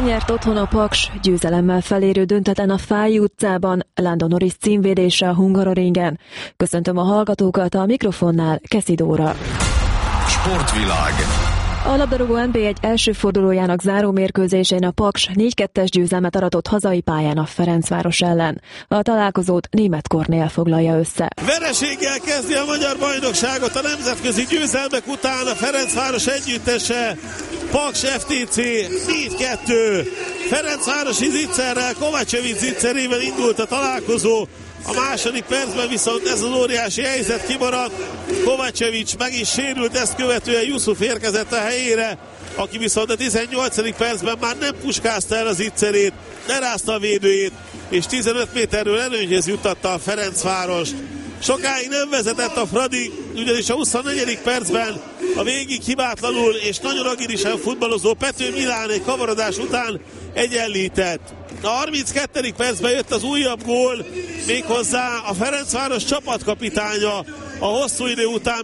Lenyert otthon a Paks, győzelemmel felérő döntetlen a Fáji utcában, Lando Norris címvédése a Hungaroringen. Köszöntöm a hallgatókat, a mikrofonnál Keszi Dóra. Sportvilág. A labdarúgó NB1 első fordulójának záró mérkőzésén a Paks 4-2-es győzelmet aratott hazai pályán a Ferencváros ellen. A találkozót Németh Kornél foglalja össze. Vereséggel kezdi a magyar bajnokságot a nemzetközi győzelmek után a Ferencváros együttese. Paks FTC 4-2. Ferencvárosi zicserrel, Kovacevic zicserével indult a találkozó. A második percben viszont ez az óriási helyzet kimaradt. Kovacevic meg is sérült, ezt követően Jusuf érkezett a helyére, aki viszont a 18. percben már nem puskázta el az zicserét, lerázta a védőjét, és 15 méterről előnyhöz juttatta a Ferencvárost. Sokáig nem vezetett a Fradi, ugyanis a 24. percben a végig hibátlanul és nagyon agilisen futballozó Pető Milán egy kavarodás után egyenlített. A 32. percben jött az újabb gól, méghozzá a Ferencváros csapatkapitánya a hosszú idő után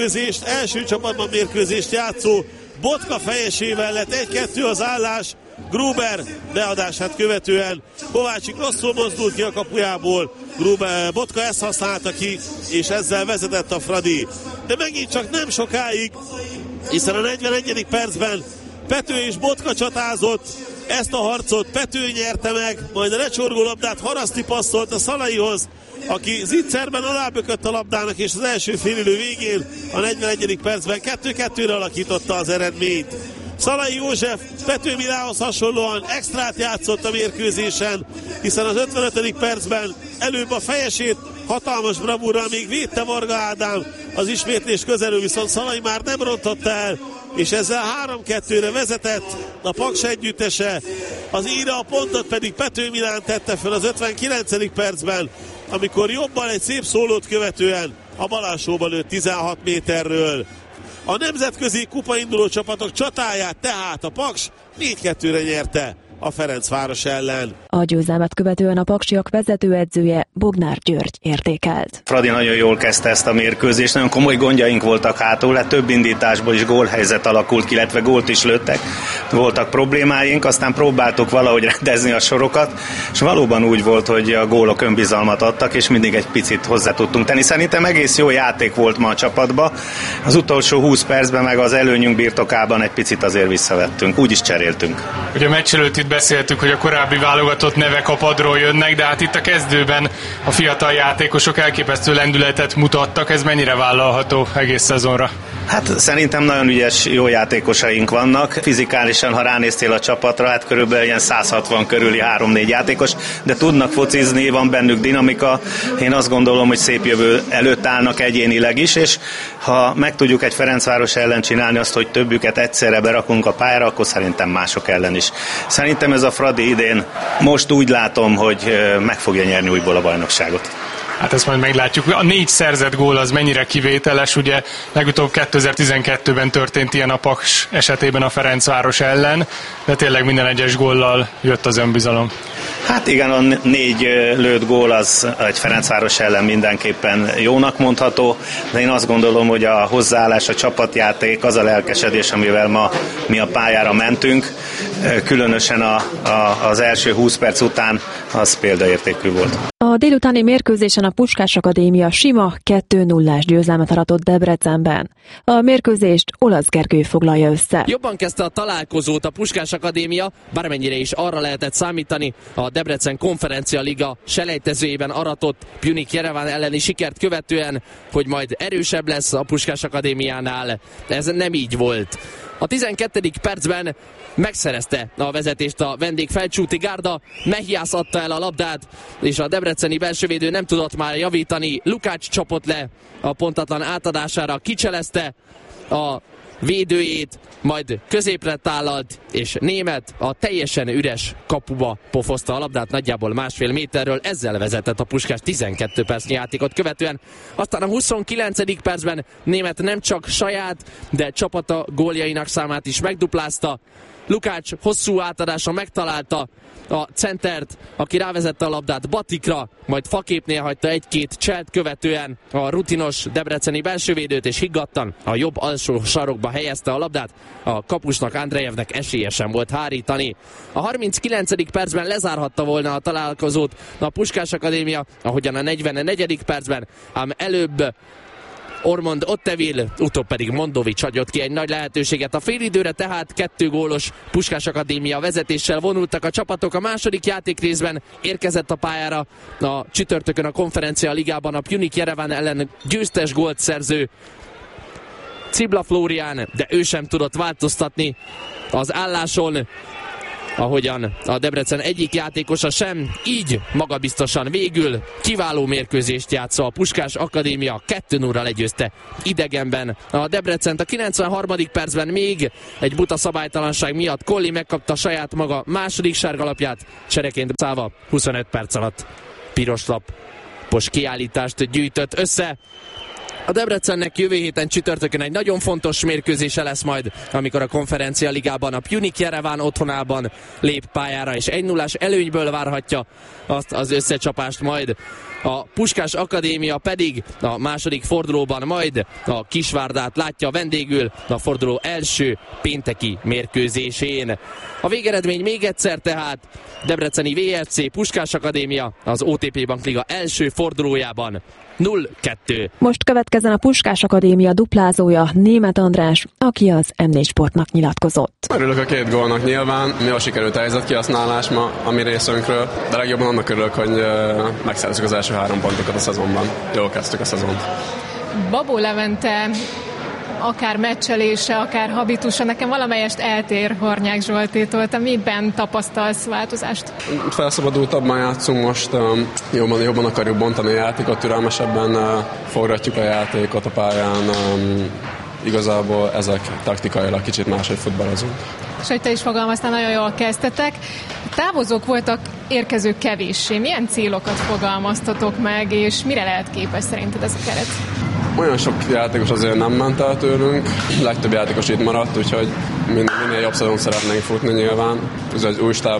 első csapatban mérkőzést játszó Botka fejesével lett 1-2 az állás. Gruber beadását követően Kovácsik rosszul mozdult ki a kapujából, Botka ezt használta ki, és ezzel vezetett a Fradi. De megint csak nem sokáig, hiszen a 41. percben Pető és Botka csatázott, ezt a harcot Pető nyerte meg, majd a lecsorgó labdát Haraszti passzolt a Szalaihoz, aki zicserben alábökött a labdának, és az első félidő végén a 41. percben 2-2-re alakította az eredményt. Szalai József Pető Milánhoz hasonlóan extrát játszott a mérkőzésen, hiszen az 55. percben előbb a fejesét hatalmas bravúrral még védte Varga Ádám, az ismétlés közelül viszont Szalai már nem rontotta el, és ezzel 3-2-re vezetett a Paks együttese. Az íra a pontot pedig Pető Milán tette fel az 59. percben, amikor jobban egy szép szólót követően a bal alsóba lőtt 16 méterről. A nemzetközi kupainduló csapatok csatáját tehát a Paks 4-2-re nyerte a Ferencváros ellen. A győzelmet követően a paksiak vezetőedzője Bognár György értékelt. Fradi nagyon jól kezdte ezt a mérkőzést, nagyon komoly gondjaink voltak hátul, több indításból is gólhelyzet alakult ki, illetve gólt is lőttek, voltak problémáink, aztán próbáltuk valahogy rendezni a sorokat, és valóban úgy volt, hogy a gólok önbizalmat adtak, és mindig egy picit hozzá tudtunk tenni. Szerintem egész jó játék volt ma a csapatban, az utolsó 20 percben meg az előnyünk birtokában egy picit azért visszavettünk, úgy is cseréltünk. Ugye a meccs előtt itt beszéltük, hogy a korábbi válogatott nevek a padról jönnek, de hát itt a kezdőben a fiatal játékosok elképesztő lendületet mutattak, ez mennyire vállalható egész szezonra? Hát szerintem nagyon ügyes, jó játékosaink vannak. Fizikálisan, ha ránéztél a csapatra, hát körülbelül ilyen 160 körüli 3-4 játékos, de tudnak focizni, van bennük dinamika. Én azt gondolom, hogy szép jövő előtt állnak egyénileg is, és ha meg tudjuk egy Ferencváros ellen csinálni azt, hogy többüket egyszerre berakunk a pályára, akkor szerintem mások ellen is. Szerintem ez a Fradi idén most úgy látom, hogy meg fogja nyerni újból a bajnokságot. Hát ezt majd meglátjuk. A 4 szerzett gól az mennyire kivételes, ugye legutóbb 2012-ben történt ilyen a Paks esetében a Ferencváros ellen, de tényleg minden egyes góllal jött az önbizalom. Hát igen, a 4 lőtt gól az egy Ferencváros ellen mindenképpen jónak mondható, de én azt gondolom, hogy a hozzáállás, a csapatjáték, az a lelkesedés, amivel ma mi a pályára mentünk, különösen az első 20 perc után, az példaértékű volt. A délutáni mérkőzésen a Puskás Akadémia sima 2-0-ás győzelmet aratott Debrecenben. A mérkőzést Olasz Gergő foglalja össze. Jobban kezdte a találkozót a Puskás Akadémia, bármennyire is arra lehetett számítani, a Debrecen Konferencia Liga selejtezőjében aratott Pjunik Jereván elleni sikert követően, hogy majd erősebb lesz a Puskás Akadémiánál. Ez nem így volt. A 12. percben megszerezte a vezetést a vendég Felcsúti Gárda, Mehiász adta el a labdát, és a debreceni belsővédő nem tudott már javítani. Lukács csapott le a pontatlan átadására, kicselezte a védőjét, majd középre tállalt, és Németh a teljesen üres kapuba pofozta a labdát nagyjából 1,5 méterről, ezzel vezetett a Puskás 12 percnyi játékot követően. Aztán a 29. percben Németh nem csak saját, de csapata góljainak számát is megduplázta. Lukács hosszú átadása megtalálta a centert, aki rávezette a labdát Batikra, majd faképnél hagyta egy-két cselt követően a rutinos debreceni belsővédőt, és higgadtan a jobb alsó sarokba helyezte a labdát. A kapusnak, Andrejevnek esélye sem volt hárítani. A 39. percben lezárhatta volna a találkozót a Puskás Akadémia, ahogyan a 44. percben, ám előbb Ormond Otteville, utóbb pedig Mondovics adott ki egy nagy lehetőséget a félidőre, tehát 2 gólos Puskás Akadémia vezetéssel vonultak a csapatok. A második játékrészben érkezett a pályára a csütörtökön a Konferencia Ligában a Pjunik Jerevan ellen győztes gólt szerző Cibla Flórián, de ő sem tudott változtatni az álláson, ahogyan a Debrecen egyik játékosa sem, így magabiztosan végül kiváló mérkőzést játszva a Puskás Akadémia 2-0-ra legyőzte idegenben a Debrecent. A 93. percben még egy buta szabálytalanság miatt Colli megkapta saját maga második sárgalapját, csereként száva 25 perc alatt piros lapos kiállítást gyűjtött össze. A Debrecennek jövő héten csütörtökön egy nagyon fontos mérkőzése lesz majd, amikor a Konferencia Ligában a Pjunik Jerevan otthonában lép pályára, és 1-0-ás előnyből várhatja azt az összecsapást majd. A Puskás Akadémia pedig a második fordulóban majd a Kisvárdát látja vendégül a forduló első pénteki mérkőzésén. A végeredmény még egyszer tehát: debreceni VFC Puskás Akadémia az OTP Bankliga első fordulójában 0-2. Most következzen a Puskás Akadémia duplázója, Németh András, aki az M4 Sportnak nyilatkozott. Örülök a 2 gólnak nyilván, jól sikerült helyzetkihasználás ma a mi részünkről, de legjobban annak örülök, hogy megszerezzük az első 3 pontokat a szezonban. Jól kezdtük a szezont. Babó Levente akár meccselése, akár habitusa nekem valamelyest eltér Hornyák Zsoltétól. Te miben tapasztalsz változást? Felszabadultabban játszunk most, jobban akarjuk bontani a játékot, türelmesebben forgatjuk a játékot a pályán. Igazából ezek taktikailag kicsit máshogy futballozunk. És hogy te is fogalmaztál, nagyon jól kezdtetek. Távozók voltak, érkezők kevéssé. Milyen célokat fogalmaztatok meg, és mire lehet képes szerinted ez a keret? Olyan sok játékos azért nem ment el tőlünk, legtöbb játékos itt maradt, úgyhogy minél jobb szezon szeretnénk futni nyilván. Az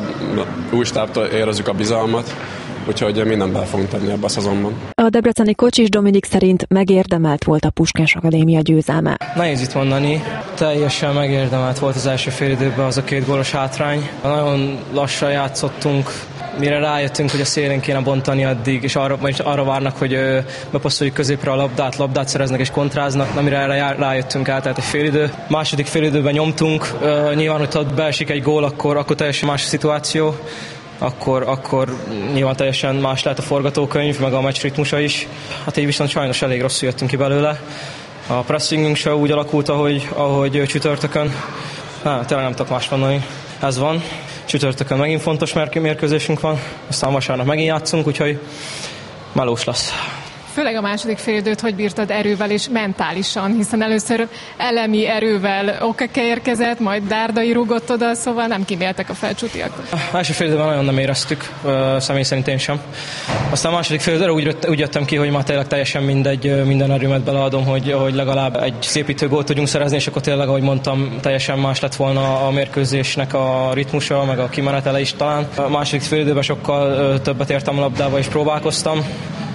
új stábtól érezzük a bizalmat, úgyhogy mindent bele fogunk tenni ebbe a szezonban. A debreceni Kocsis Dominik szerint megérdemelt volt a Puskás Akadémia győzelme. Nehéz itt mondani, teljesen megérdemelt volt az első félidőben az a 2 gólos hátrány. Nagyon lassan játszottunk, mire rájöttünk, hogy a szélén kéne bontani addig, és arra várnak, hogy bepasszoljuk középre a labdát szereznek és kontráznak, amire erre rájöttünk el, tehát egy félidő. Második félidőben nyomtunk, nyilván, hogy ott beesik egy gól, akkor teljesen más a szituáció, akkor nyilván teljesen más lehet a forgatókönyv, meg a meccs ritmusa is. Hát így viszont sajnos elég rosszul jöttünk ki belőle. A pressingünk se úgy alakult, ahogy csütörtökön. Tényleg nem tudok más mondani. Ez van. Csütörtökön megint fontos mérkőzésünk van, aztán vasárnap megint játszunk, úgyhogy melós lesz. Főleg a második félidőt hogy bírtad erővel és mentálisan, hiszen először elemi erővel Okeke érkezett, majd Dárdai rúgott oda, szóval nem kíméltek a felcsútiak. Első félidőben nagyon nem éreztük, személy szerint én sem. Aztán a második félidőre úgy jöttem ki, hogy már tényleg teljesen mindegy, minden erőmet beleadom, hogy legalább egy szépítő gólt tudjunk szerezni, és akkor tényleg, ahogy mondtam, teljesen más lett volna a mérkőzésnek a ritmusa, meg a kimenetele is talán. A második félidőben sokkal többet értem a labdába és próbálkoztam.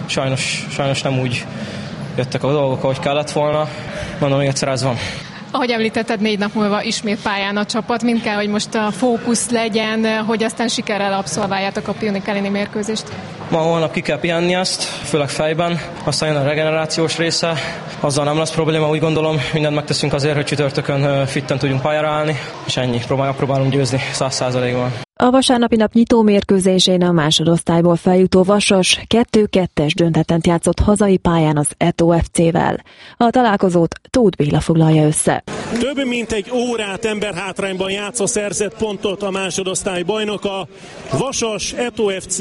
Sajnos nem úgy jöttek a dolgok, ahogy kellett volna. Mondom, még egyszer ez van. Ahogy említetted, 4 nap múlva ismét pályán a csapat. Mind kell, hogy most a fókusz legyen, hogy aztán sikerrel abszolváljátok a Pjunik elleni mérkőzést. Ma holnap ki kell pihenni azt, főleg fejben. Aztán jön a regenerációs része. Azzal nem lesz probléma, úgy gondolom. Mindent megteszünk azért, hogy csütörtökön fitten tudjunk pályára állni. És ennyi. Próbálunk győzni 100%-ban. A vasárnapi nap nyitó mérkőzésén a másodosztályból feljutó Vasas 2-2-es döntetlen játszott hazai pályán az Eto FC-vel. A találkozót Tóth Béla foglalja össze. Több mint egy órát emberhátrányban játszva szerzett pontot a másodosztály bajnoka. Vasas Eto FC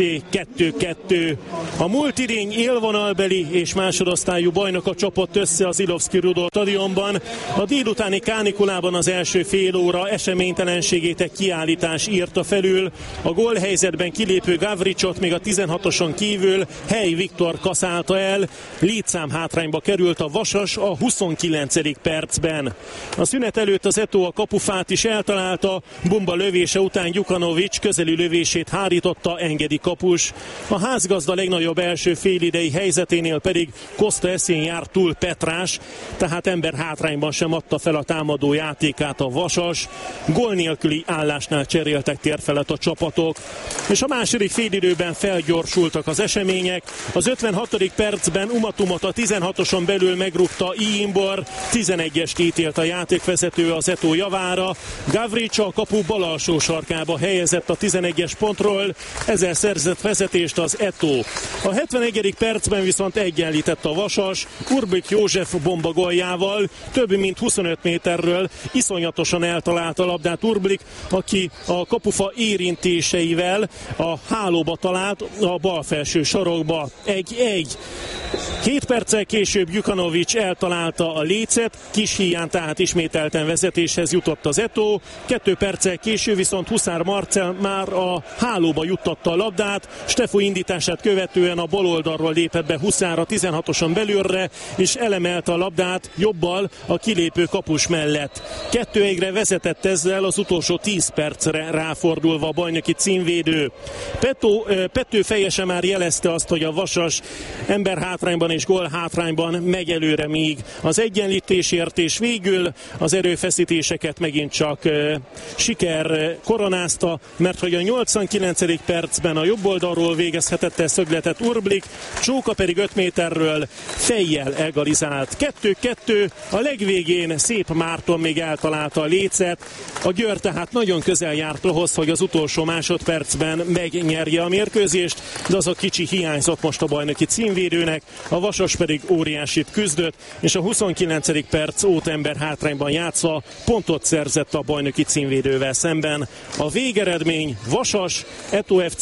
2-2. A múlt idény élvonalbeli és másodosztályú bajnoka csapott össze az Ilovszky Rudolf stadionban. A délutáni kánikulában az első fél óra eseménytelenségét egy kiállítás írta felül. A gólhelyzetben kilépő Gavricsot még a 16-oson kívül Hely Viktor kaszálta el. Létszám hátrányba került a Vasas a 29. percben. A szünet előtt az Eto a kapufát is eltalálta, Bumba lövése után Gyukanovics közeli lövését hárította Engedi kapus. A házgazda legnagyobb első félidei helyzeténél pedig Costa eszén járt túl Petrás, tehát ember hátrányban sem adta fel a támadó játékát a Vasas. Gól nélküli állásnál cseréltek térfelet a csapatok. És a második félidőben felgyorsultak az események. Az 56. percben Umatumot a 16-oson belül megrúgta Iimbor, 11-est ítélt a játékvezető az Eto javára. Gavrics a kapu bal alsó sarkába helyezett a 11-es pontról, ezzel szerzett vezetést az Eto. A 71. percben viszont egyenlített a Vasas, Urbik József bomba góljával, több mint 25 méterről iszonyatosan eltalálta a labdát Urbik, aki a kapufa érintéseivel a hálóba talált, a bal felső sarokba. 1-1. 7 perccel később Gyukanovics eltalálta a lécet, kis híján tehát ismételten vezetéshez jutott az Eto. 2 perccel később viszont Huszár Marcel már a hálóba juttatta a labdát, Stefo indítását követően a bal oldalról lépett be Huszár a 16-oson belülre, és elemelte a labdát jobbal a kilépő kapus mellett. 2-1-re vezetett ezzel az utolsó 10 percre ráfordulva a bajnoki címvédő. Pető fejese már jelezte azt, hogy a Vasas emberhátrányban és gólhátrányban megy előre, míg az egyenlítésért, és végül az erőfeszítéseket megint csak siker koronázta, mert hogy a 89. percben a jobb oldalról végezhetett el szögletet Urblik, Csóka pedig 5 méterről fejjel egalizált. 2-2, a legvégén Szép Márton még eltalálta a lécet, a Győr tehát nagyon közel járt ahhoz, hogy az utolsó másodpercben megnyerje a mérkőzést, de az a kicsi hiányzott most a bajnoki címvédőnek, a Vasas pedig óriásit küzdött, és a 29. perc óta ember hátrányban játszva pontot szerzett a bajnoki címvédővel szemben. A végeredmény Vasas, Eto FC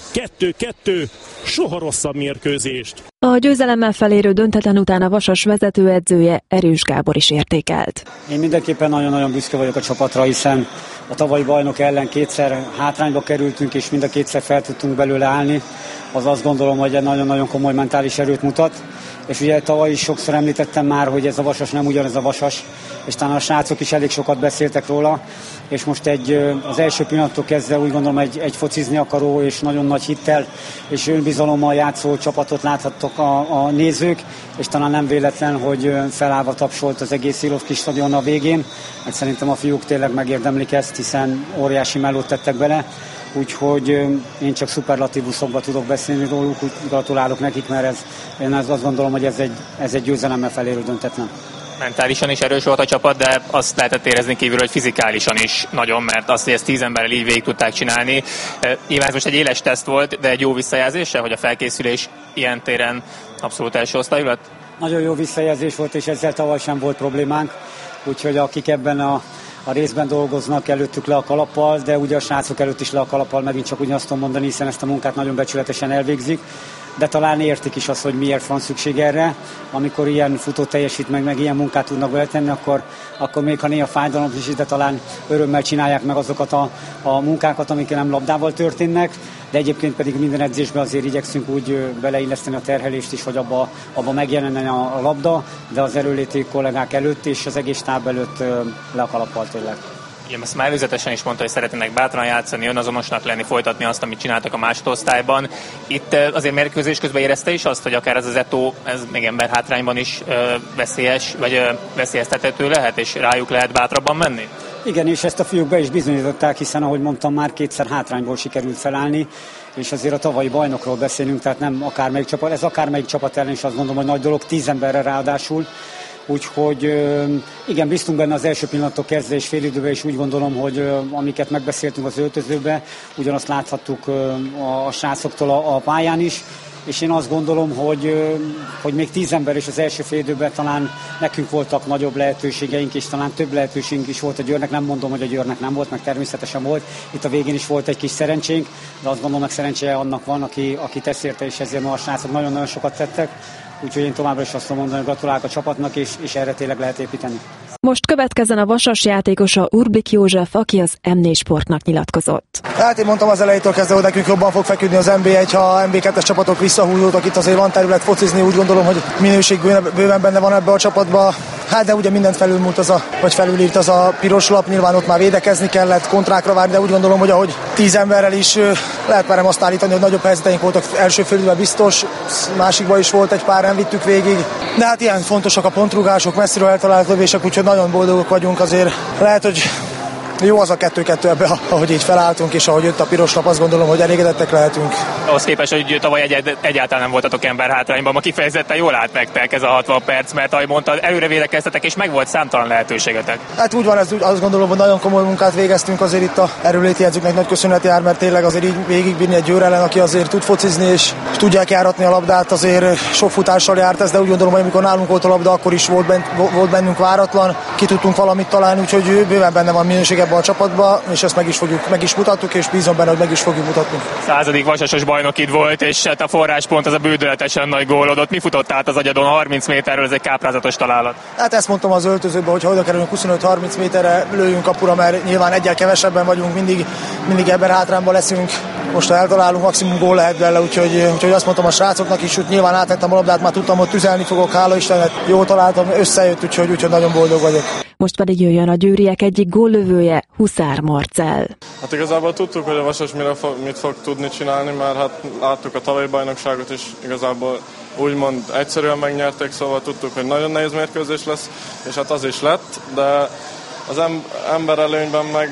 2-2, soha rosszabb mérkőzést. A győzelemmel felérő döntetlen után a Vasas vezetőedzője Erős Gábor is értékelt. Én mindenképpen nagyon-nagyon büszke vagyok a csapatra, hiszen a tavalyi bajnok ellen kétszer hátrányba kerültünk, és mind a kétszer fel tudtunk belőle állni. Az azt gondolom, hogy egy nagyon-nagyon komoly mentális erőt mutat. És ugye tavaly is sokszor említettem már, hogy ez a Vasas nem ugyanez a Vasas, és talán a srácok is elég sokat beszéltek róla, és most az első pillanattól kezdve úgy gondolom egy focizni akaró és nagyon nagy hittel és önbizalommal játszó csapatot láthattok a nézők, és talán nem véletlen, hogy felállva tapsolt az egész Ilovki stadion a végén, mert szerintem a fiúk tényleg megérdemlik ezt, hiszen óriási mellót tettek bele. Úgyhogy én csak szuperlatívuszokba tudok beszélni róluk, úgy gratulálok nekik, mert én azt gondolom, hogy ez egy győzelemmel felérő döntetlen. Mentálisan is erős volt a csapat, de azt lehetett érezni kívül, hogy fizikálisan is nagyon, mert azt, hogy ezt 10 emberrel így végig tudták csinálni. Nyilván ez most egy éles teszt volt, de egy jó visszajelzése, hogy a felkészülés ilyen téren abszolút első osztályú lett? Nagyon jó visszajelzés volt, és ezzel tavaly sem volt problémánk, úgyhogy akik ebben a részben dolgoznak, előttük le a kalappal, de ugye a srácok előtt is le a kalappal, megint csak ugyanazt tudom mondani, hiszen ezt a munkát nagyon becsületesen elvégzik, de talán értik is azt, hogy miért van szükség erre. Amikor ilyen futó teljesít meg ilyen munkát tudnak beletenni, akkor még ha néha fájdalom is, de talán örömmel csinálják meg azokat a munkákat, amik nem labdával történnek, de egyébként pedig minden edzésben azért igyekszünk úgy beleilleszteni a terhelést is, hogy abba megjelenjen a labda, de az erőléti kollégák előtt és az egész táb előtt le a kalappal tényleg. Igen, ezt már előzetesen is mondta, hogy szeretnének bátran játszani, önazonosnak lenni, folytatni azt, amit csináltak a másodosztályban. Itt azért mérkőzés közben érezte is azt, hogy akár ez az Eto, ez még emberhátrányban is veszélyes, vagy veszélyeztethető lehet, és rájuk lehet bátrabban menni? Igen, és ezt a fiúk be is bizonyították, hiszen ahogy mondtam, már kétszer hátrányból sikerült felállni, és azért a tavalyi bajnokról beszélünk, tehát nem akármelyik csapat, ez akármelyik csapat ellen is azt gondolom, hogy nagy dolog, 10 emberre ráadásul. Úgyhogy igen, bíztunk benne az első pillanattól kezdve és félidőben, és úgy gondolom, hogy amiket megbeszéltünk az öltözőbe, ugyanazt láthattuk a srácoktól a pályán is, és én azt gondolom, hogy még 10 ember és az első félidőben talán nekünk voltak nagyobb lehetőségeink, és talán több lehetőségünk is volt a Győrnek, nem mondom, hogy a Győrnek nem volt, meg természetesen volt, itt a végén is volt egy kis szerencsénk, de azt gondolom, meg szerencséje annak van, aki tesz érte, és ezért ma a srácok nagyon-nagyon sokat tettek. Úgyhogy én továbbra is azt mondom, hogy gratulálok a csapatnak, és erre tényleg lehet építeni. Most Most következzen a Vasas játékosa Urbik József, aki az M4 Sportnak nyilatkozott. Hát én mondtam az elejétől kezdve, hogy nekünk jobban fog feküdni az NB1, ha a NB2-es csapatok visszahúzódtak, itt azért van terület focizni, úgy gondolom, hogy minőség bőven benne van ebbe a csapatba. Hát de ugye mindent felülírt az a piros lap, nyilván ott már védekezni kellett, kontrákra várni, de úgy gondolom, hogy ahogy 10 emberrel is lehet merem azt állítani, hogy nagyobb helyzeteink voltak első félidőben biztos, másikban is volt egy pár, nem vittük végig. De hát ilyen fontosak a pontrugások, messziről eltalált lövések, úgyhogy nagyon boldogok vagyunk azért. Lehet, hogy jó az a 2-2 ebbe, ahogy így felálltunk, és ahogy jött a piros lap, azt gondolom, hogy elégedettek lehetünk. Ahhoz képest, hogy tavaly egyáltalán nem voltatok ember hátrányban, ma kifejezetten jól állt nektek ez a 60 perc, mert ahogy mondtad, előre védekeztetek, és meg volt számtalan lehetőségetek. Hát úgy van, azt gondolom, hogy nagyon komoly munkát végeztünk, azért itt a erőléti edzőknek nagy köszönet jár, mert tényleg azért így végigbírni egy Győr ellen, aki azért tud focizni, és tudják járatni a labdát, azért sok futással járt ez, de úgy gondolom, hogy amikor nálunk volt a labda, akkor is volt bennünk váratlan, ki tudtunk valamit találni, úgyhogy bőven benne van minőség ebbe a csapatba, és ezt meg is mutattuk, és bízom benne, hogy meg is fogjuk mutatni. 100. vasasos bajnokid volt, és hát a forráspont az a bődöletesen nagy gólodott. Mi futott át az agyadon 30 méterről, ez egy káprázatos találat? Hát ezt mondtam az öltözőben, hogy ha oda kerülünk 25-30 méterre, lőjünk kapura, mert nyilván egyel kevesebben vagyunk, mindig ebben hátrányban leszünk. Most ha eltalálunk, maximum gól lehet bele, úgyhogy azt mondtam a srácoknak is, hogy nyilván átvettem a labdát, már tudtam, hogy tüzelni fogok, hála Istennek, jól találtam, összejött, úgyhogy nagyon boldog vagyok. Most pedig jöjjön a győriek egyik góllövője, Huszár Marcell. Hát igazából tudtuk, hogy a Vasas mit fog tudni csinálni, mert hát láttuk a tavalyi bajnokságot is, igazából úgymond egyszerűen megnyerték, szóval tudtuk, hogy nagyon nehéz mérkőzés lesz, és hát az is lett, de az ember előnyben meg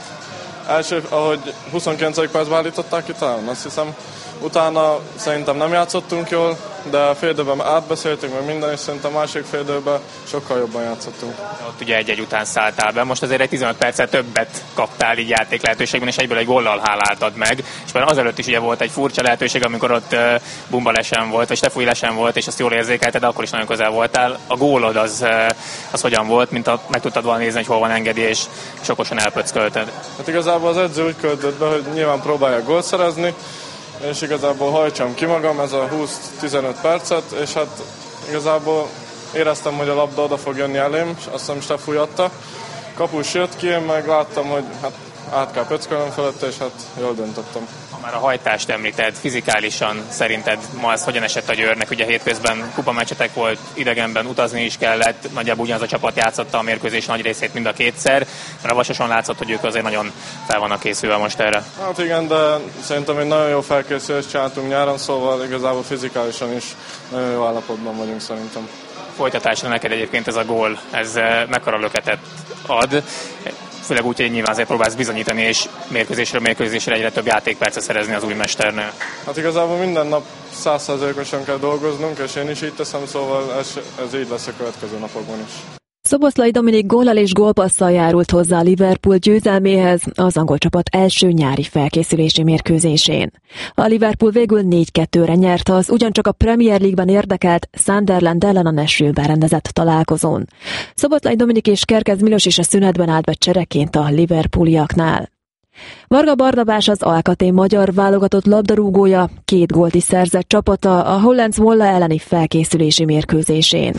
ahogy 29. percben állították ki talán, azt hiszem, utána szerintem nem játszottunk jól, de a fél időben átbeszéltünk, meg minden, és szerintem másik fél időben sokkal jobban játszottunk. Ott ugye egy után szálltál be, most azért egy 15 perccel többet kaptál így játék lehetőségben, és egyből egy góllal háláltad meg. És már azelőtt is ugye volt egy furcsa lehetőség, amikor ott Bumba lesen volt, vagy Stefúj lesen volt, és azt jól érzékelted, de akkor is nagyon közel voltál. A gólod az hogyan volt, mint meg tudtad volna nézni, hogy hol van engedély, és okosan elpöckölted? Hát igazából az edző úgy költött be, hogy nyilván próbálja gólt szerezni, és igazából hajtsam ki magam ez a 20-15 percet, és hát igazából éreztem, hogy a labda oda fog jönni elém, és azt hiszem Stefúj adta. Kapus jött ki, én meg láttam, hogy hát át kell pöckölnöm felette, és hát jól döntöttem. Ha már a hajtást említed, fizikálisan szerinted ma ez hogyan esett a Győrnek? Ugye hétközben kupameccsetek volt, idegenben utazni is kellett, nagyjából ugyanaz a csapat játszotta a mérkőzés nagy részét mind a kétszer, mert a Vasason látszott, hogy ők azért nagyon fel vannak készülve most erre. Hát igen, de szerintem egy nagyon jó felkészülést csináltunk nyáron, szóval igazából fizikálisan is nagyon jó állapotban vagyunk szerintem. Folytatásra neked egyébként ez a gól, ez mekkora löketet ad? Főleg úgy, hogy nyilván azért próbálsz bizonyítani, és mérkőzésre egyre több játékpercet szerezni az új mesternél. Hát igazából minden nap 100%-osan kell dolgoznunk, és én is így teszem, szóval ez így lesz a következő napokban is. Szoboszlai Dominik góllal és gólpasszal járult hozzá a Liverpool győzelméhez az angol csapat első nyári felkészülési mérkőzésén. A Liverpool végül 4-2-re nyert az ugyancsak a Premier League-ben érdekelt Sunderland ellen a Nashville-ben rendezett találkozón. Szoboszlai Dominik és Kerkez Milos is a szünetben állt be csereként a liverpooliaknál. Varga Barnabás az Alcaté magyar válogatott labdarúgója, 2 gólt is szerzett csapata a Hollands Zwolle elleni felkészülési mérkőzésén.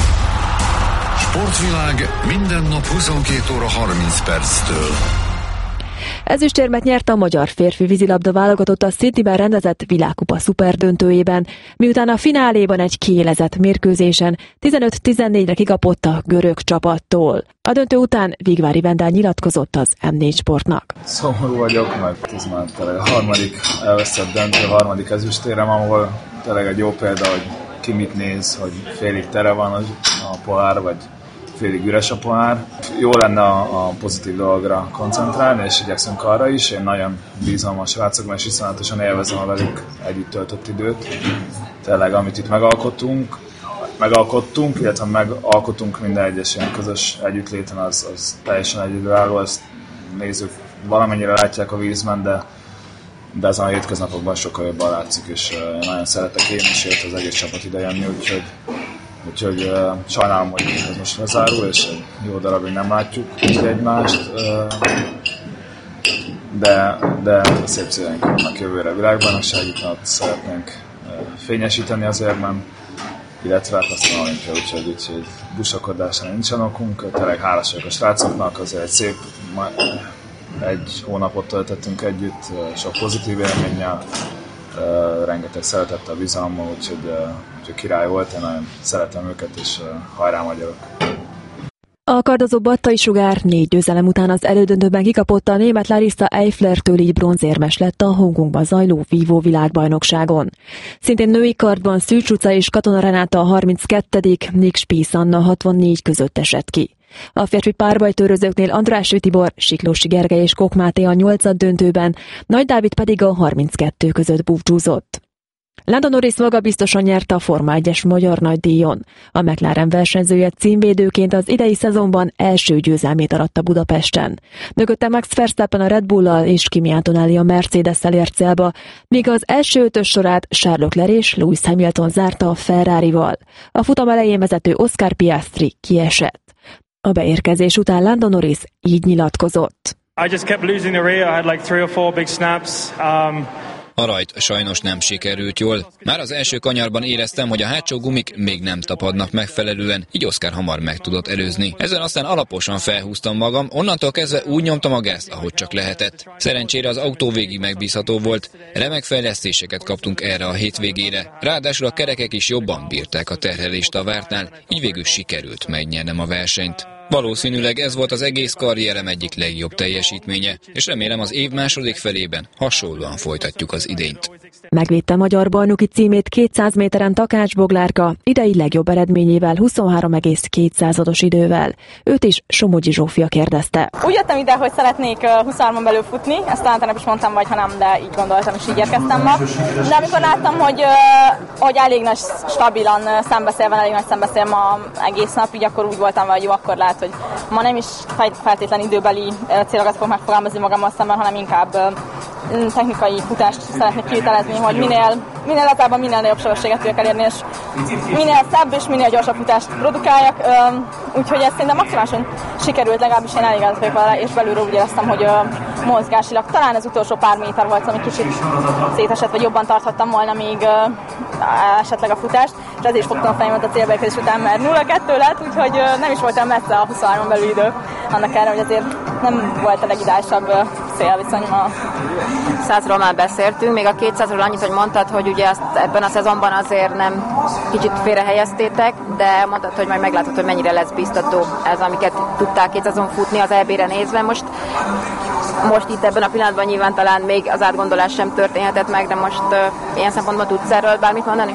Sportvilág minden nap 22 óra 30 perctől. Ezüstérmet nyert a magyar férfi vízilabda válogatott a Sydneyben rendezett világkupa szuperdöntőjében, miután a fináléban egy kiélezett mérkőzésen 15-14-re kikapott a görög csapattól. A döntő után Vigvári Vendel nyilatkozott az M4 Sportnak. Szomorú vagyok, mert ez már tényleg a harmadik elveszett döntő, a harmadik ezüstérem, ahol tényleg egy jó példa, hogy ki mit néz, hogy félig tele van a pohár, vagy félig üres a pohár. Jó lenne a pozitív dologra koncentrálni, és igyekszünk arra is. Én nagyon bízom a srácokban, és iszonyatosan élvezem a velük együtt töltött időt. Tényleg, amit itt megalkottunk, illetve megalkotunk minden egyes ilyen közös együttléten, az teljesen egyedülálló. Ezt nézők valamennyire látják a vízben, de ezen a hétköznapokban sokkal jobban látszik, és nagyon szeretek én is, illetve az egész csapat ide jönni, úgyhogy sajnálom, hogy ez most lezárul, és egy jó darabig nem látjuk egymást, de szép céljaink vannak jövőre világbajnokságban, ott szeretnénk fényesíteni az érmen, illetve hát aztán olimpia, úgyhogy busakodásra nincsen okunk. Tényleg hálás vagyok a srácoknak, azért egy szép egy hónapot töltöttünk együtt, sok pozitív élménnyel, rengeteg szeretettel, bizalommal, úgyhogy király volt, én nagyon szeretem őket, és hajrá magyarok! A kardozó Battai Sugár 4 győzelem után az elődöntőben kikapott a német Larissa Eiflertől, így bronzérmes lett a Hongkongban zajló vívó világbajnokságon. Szintén női kardban Szűcs Uca és Katona Renáta a 32., Nick Spies Anna 64 között esett ki. A férfi párbajtőrözőknél Andrássy Tibor, Siklósi Gergely és Kok Máté a 8. döntőben, Nagy Dávid pedig a 32 között búcsúzott. Lando Norris magabiztosan nyerte a Forma 1-es magyar nagydíjon. A McLaren versenyzője címvédőként az idei szezonban első győzelmét aratta Budapesten. Mögötte Max Verstappen a Red Bull-al és Kimi Antonelli a Mercedes-szel ért célba, míg az első 5-ös sorát Charles Leclerc és Lewis Hamilton zárta a Ferrarival. A futam elején vezető Oscar Piastri kiesett. A beérkezés után Lando Norris így nyilatkozott. I just kept losing the rear. I had like 3 or 4 big snaps. A rajt sajnos nem sikerült jól. Már az első kanyarban éreztem, hogy a hátsó gumik még nem tapadnak megfelelően, így Oscar hamar meg tudott előzni. Ezen aztán alaposan felhúztam magam, onnantól kezdve úgy nyomtam a gázt, ahogy csak lehetett. Szerencsére az autó végig megbízható volt, remek fejlesztéseket kaptunk erre a hétvégére. Ráadásul a kerekek is jobban bírták a terhelést a vártnál, így végül sikerült megnyernem a versenyt. Valószínűleg ez volt az egész karrierem egyik legjobb teljesítménye, és remélem az év második felében hasonlóan folytatjuk az idényt. Megvédte magyar bajnoki címét 200 méteren Takács Boglárka, idei legjobb eredményével 23,2 idővel. Őt is Somogyi Zsófia kérdezte. Úgy jöttem ide, hogy szeretnék 23-on belül futni, ezt talán nem is mondtam, vagy ha nem, de így gondoltam, és így érkeztem ma. De amikor láttam, hogy elég nagy stabilan szembeszél elég nagy szembeszél ma egész nap, így akkor úgy voltam, hogy jó, akkor lehet, hogy ma nem is feltétlen időbeli célokat fogok megfogalmazni magammal szemben, hanem inkább technikai futást szeretnék kivitelezni, hogy minél lazábban minél nagyobb sebességet tudjak elérni, és minél szebb és minél gyorsabb futást produkáljak. Úgyhogy ez szerintem maximálisan sikerült, legalábbis én elégedett vagyok vele, és belülről úgy éreztem, hogy mozgásilag talán az utolsó pár méter volt, ami kicsit szétesett, vagy jobban tarthattam volna még esetleg a futást, és ezért is fogtam a fejemet a célbeérkezés után, mert 0-2 lett, úgyhogy nem is voltam messze a 23-on belül idő, annak ellenére, hogy azért nem volt a legideálisabb szélviszony ma. 100-ról már beszéltünk, még a 200-ról annyit, hogy mondtad, hogy ugye azt ebben a szezonban azért nem kicsit félrehelyeztétek, de mondtad, hogy majd meglátod, hogy mennyire lesz biztató ez, amiket tudtál 200-on futni az EB-re nézve. Most itt ebben a pillanatban nyilván talán még az átgondolás sem történhetett meg, de most ilyen szempontból tudsz erről bármit mondani?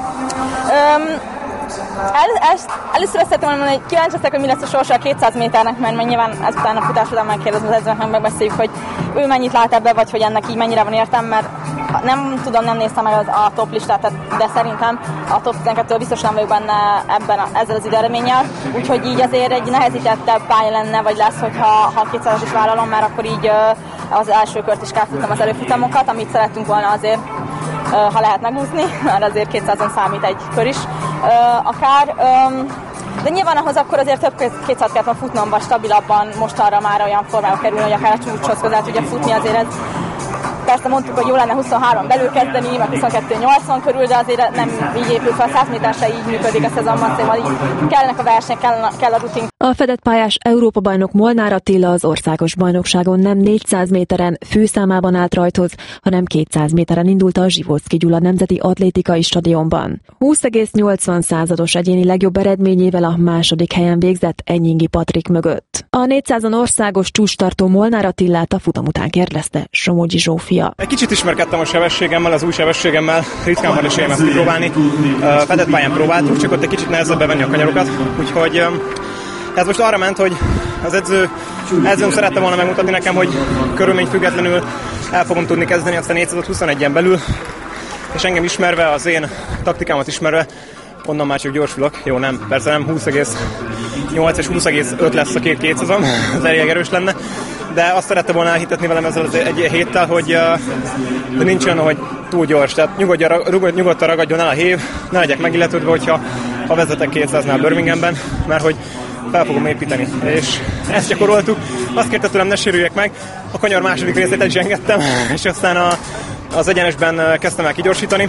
Először azt szeretném mondani, hogy kíváncsi leszek, hogy mi lesz a sorsa a 200 méternek, mert nyilván ezután a futás után megkérdezem az edzőnek, megbeszéljük, hogy ő mennyit lát ebbe, vagy hogy ennek így mennyire van értem, mert nem tudom, nem néztem meg a top listát, de szerintem a top 12-től biztos nem vagyok benne ezzel az időreménnyel, úgyhogy így azért egy nehezítettebb pálya lenne, vagy lesz, hogyha 200-as is vállalom, mert akkor így az első kört is kell futnom az előfutamokat, amit szerettünk volna azért, ha lehet megúszni, mert azért 200-on számít egy kör is akár. De nyilván ahhoz akkor azért több 200 kellett futnom, vagy stabilabban most arra már olyan formába kerül, hogy akár a csúcshoz közel tudja futni, azért ez persze mondtuk, hogy jó lenne 23 belül kezdeni, meg 22-80 körül, de azért nem így épül fel, 100 métersre így működik a szezonban, szóval így kellnek a verseny, kell a rutin. A fedett pályás Európa-bajnok Molnár Attila az országos bajnokságon nem 400 méteren főszámában állt rajthoz, hanem 200 méteren indult a Zsivóczky Gyula Nemzeti Atlétikai Stadionban. 20,80 egyéni legjobb eredményével a második helyen végzett Enyingi Patrik mögött. A 400-on országos csúcstartó Molnár Attilát a futam után kérdezte Somogyi Zsófia. Egy kicsit ismerkedtem a sebességemmel, az új sebességemmel, ritkán van esélyem ezt próbálni. Fedett pályán próbáltuk, csak ott egy kicsit nehezebb bevenni a kanyarokat, úgyhogy ez most arra ment, hogy az edzőm szerette volna megmutatni nekem, hogy körülmény függetlenül el fogom tudni kezdeni azt a 421-en belül, és engem ismerve, az én taktikámat ismerve, onnan már csak gyorsulok. Jó, nem, persze nem 20,8 és 20,5 lesz a két 200-om, ez elég erős lenne, de azt szerette volna elhitetni velem ezzel az egy héttel, hogy nincs olyan, hogy túl gyors, tehát nyugodtan ragadjon el a hév, ne legyek megilletődve, hogyha vezetek 200-nál Birminghamben, mert hogy fel fogom építeni, és ezt gyakoroltuk. Azt kérte tőlem, ne sérüljek meg, a kanyar második részét el is engedtem, és aztán az egyenesben kezdtem el kigyorsítani,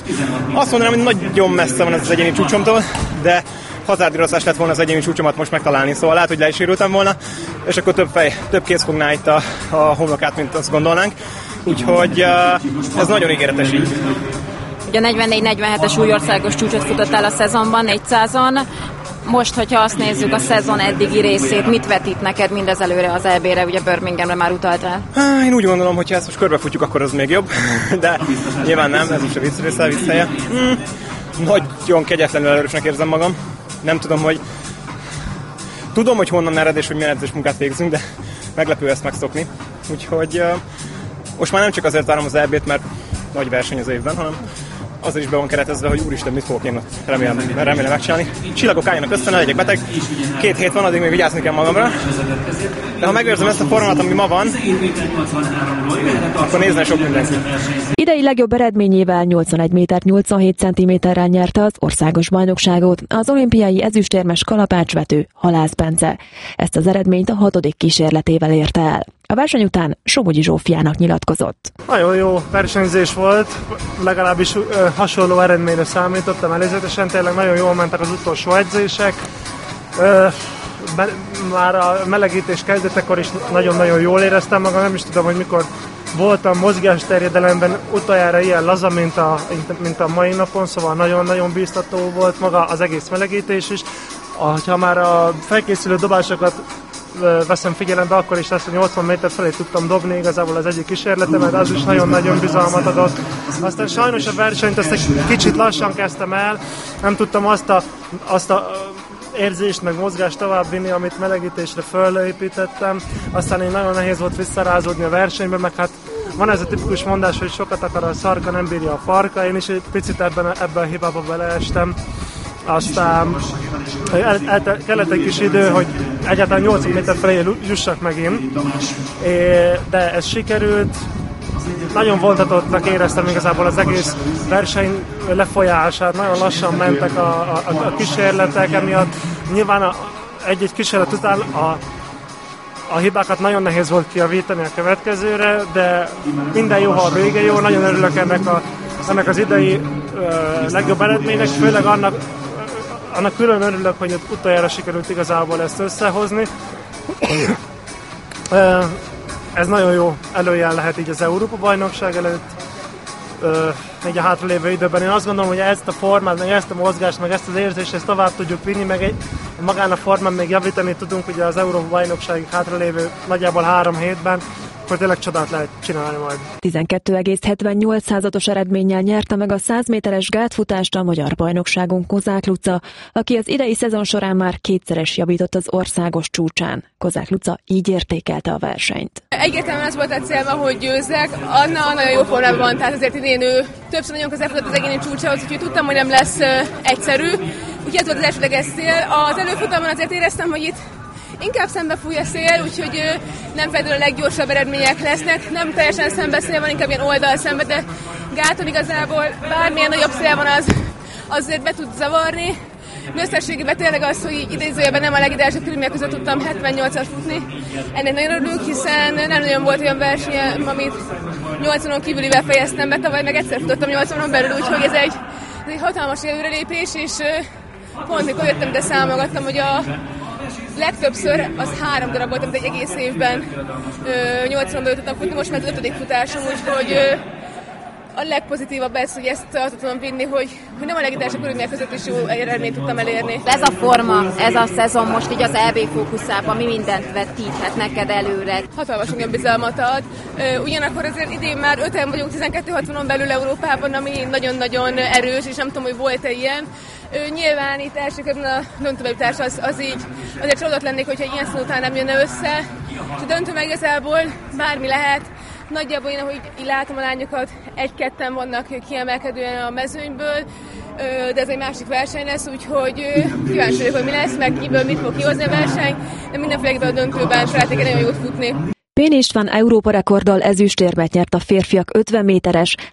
Azt mondanám, hogy nagyon messze van ez az egyéni csúcsomtól, de hazárdírozás lett volna az egyéni csúcsomat most megtalálni, szóval lehet, hogy le is sérültem volna, és akkor több kéz fogná itt a homlokát, mint azt gondolnánk. Úgyhogy ez nagyon ígéretes így. Ugye 44-47-es újországos csúcsot futottál a szezonban, 400-on. Most, hogyha azt nézzük a szezon eddigi részét, mit vetít neked mindezelőre az EB-re, ugye Birminghamre már utaltál? Én úgy gondolom, hogy ha ezt most körbefutjuk, akkor az még jobb, de nyilván nem, ez is a vicc része, a vicc helye. Nagyon kegyetlenül erősnek érzem magam. Nem tudom, hogy honnan ered és hogy milyen edzés munkát végzünk, de meglepő ezt megszokni. Úgyhogy most már nem csak azért várom az EB-t, mert nagy verseny az évben, hanem azért is be van keretezve, hogy úristen, mit fogok én ott remélem megcsinálni. Csillagok álljanak össze, ne legyek beteg. 2 hét van, addig még vigyázni kell magamra. De ha megőrzöm ezt a formát, ami ma van, akkor nézne sok mindenki. Idei legjobb eredményével 81 méter 87 cm-rel nyerte az országos bajnokságot az olimpiai ezüstérmes kalapácsvető Halász Bence. Ezt az eredményt a 6. kísérletével érte el. A verseny után Somogyi Zsófiának nyilatkozott. Nagyon jó versenyzés volt, legalábbis hasonló eredményre számítottam előzetesen, tényleg nagyon jól mentek az utolsó edzések. Már a melegítés kezdetekor is nagyon-nagyon jól éreztem magam, nem is tudom, hogy mikor voltam mozgásterjedelemben utoljára ilyen laza, mint a mai napon, szóval nagyon-nagyon bíztató volt maga az egész melegítés is. Ha már a felkészülő dobásokat veszem figyelembe, akkor is azt, hogy 80 méter felé tudtam dobni igazából az egyik kísérletemet, az is nagyon-nagyon bizalmat adott. Aztán sajnos a versenyt ezt egy kicsit lassan kezdtem el, nem tudtam azt a érzést, meg mozgást továbbvinni, amit melegítésre fölépítettem. Aztán én nagyon nehéz volt visszarázódni a versenyben, meg hát van ez a tipikus mondás, hogy sokat akar a szarka, nem bírja a farka. Én is egy picit ebben a hibába beleestem. Aztán kellett egy kis idő, hogy egyáltalán 80 méter felé jussak megint, de ez sikerült. Nagyon voltatottnak éreztem igazából az egész verseny lefolyását, nagyon lassan mentek a kísérletek, emiatt nyilván egy-egy kísérlet után a hibákat nagyon nehéz volt kijavítani a következőre, de minden jó, ha a vége jó, nagyon örülök ennek az idei legjobb eredménynek, főleg annak külön örülök, hogy utoljára sikerült igazából ezt összehozni. Ez nagyon jó előjel lehet így az Európa-bajnokság előtt, így a hátralévő időben. Én azt gondolom, hogy ezt a formát, meg ezt a mozgást, meg ezt az érzést, ezt tovább tudjuk vinni, meg magán a formán még javítani tudunk ugye az Európa-bajnokságig hátralévő nagyjából 3 hétben, akkor tényleg csodát lehet csinálni majd. 12,78 eredménnyel nyerte meg a 100 méteres gátfutást a magyar bajnokságon Kozák Luca, aki az idei szezon során már 2-szeres javított az országos csúcsán. Kozák Luca így értékelte a versenyt. Egyértelműen az volt a célma, hogy győzzek. Anna nagyon jó formában van, tehát azért idén ő többször nagyon közel futott az egyéni csúcsához, úgyhogy tudtam, hogy nem lesz egyszerű. Úgyhogy ez volt az elsődleges cél. Az előfutamon azért éreztem, hogy itt inkább szembe fúj a szél, úgyhogy nem feltétlenül a leggyorsabb eredmények lesznek. Nem teljesen szembeszél van, inkább ilyen oldal szembe, de gáton igazából bármilyen nagyobb szél van, az azért be tud zavarni. Összességében tényleg az, hogy idézőjelben nem a legidősebb körülmények között tudtam 78-at futni. Ennek nagyon örülünk, hiszen nem nagyon volt olyan verseny, amit 80-on kívülivel fejeztem be, tavaly meg egyszer futottam 80-on belül, úgyhogy ez egy hatalmas előrelépés, és pont mikor jöttem, de számolgattam, hogy a legtöbbször az 3 darab volt, amit egy egész évben 80-ban jutottam futni, most már az 5. futásom, úgyhogy a legpozitívabb ez, hogy ezt azt tudom vinni, hogy nem a legidősebb körülmények között is jó eredményt tudtam elérni. Ez a forma, ez a szezon most így az EB fókuszában mi mindent vetíthet neked előre? Hatalmas olyan bizalmat ad. Ugyanakkor azért idén már 5-en vagyunk 12-60-on belül Európában, ami nagyon-nagyon erős, és nem tudom, hogy volt-e ilyen. Nyilván itt első körben a döntőbejutás az így, azért csalódott lennék, hogyha ilyen szó után nem jönne össze. És a döntő meg igazából bármi lehet. Nagyjából én, ahogy így látom a lányokat, 1-2-en vannak kiemelkedően a mezőnyből, de ez egy másik verseny lesz, úgyhogy kíváncsi vagyok, hogy mi lesz, meg kiből mit fog kihozni a verseny, de mindenféleképpen a döntőben szeretnék nagyon jót futni. Pén István Európa rekorddal ezüstérmet nyert a férfiak 50 méteres,